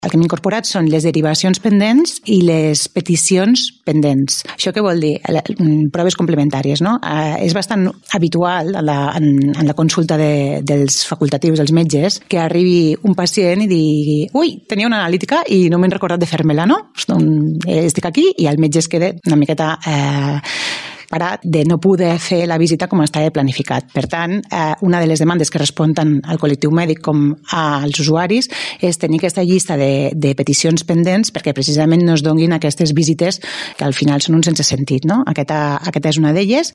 El que hem incorporat són les derivacions pendents i les peticions pendents. Això què vol dir? Proves complementàries, no? És bastant habitual en la consulta dels facultatius, dels metges, que arribi un pacient i digui ui, tenia una analítica i no m'he recordat de fer-me-la, no? Estic aquí i el metge es queda una miqueta parat de no poder fer la visita com estava planificat. Per tant, una de les demandes que respon tant al col·lectiu mèdic com als usuaris és tenir aquesta llista de peticions pendents perquè precisament no es donguin aquestes visites que al final són un sense sentit, no? Aquesta és una d'elles.